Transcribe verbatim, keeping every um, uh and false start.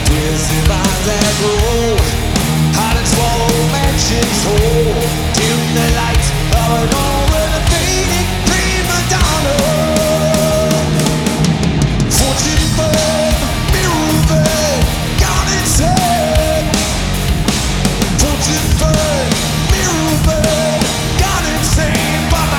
Twisted minds that grow, hot and swallow mansions whole. Dim the lights of an old